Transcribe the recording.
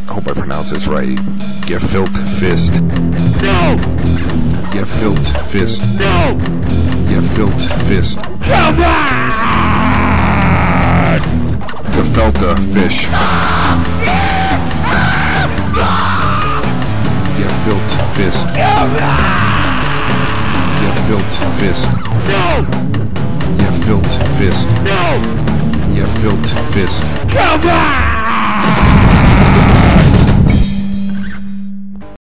I hope I pronounce this right. Gefilt fist. No! Gefilt fist. No! Gefilt fist. Come on! Gefelte fish. Gefilt fist. Gefilt fist. No! Gefilt fist. No! Gefilt fist. Come on!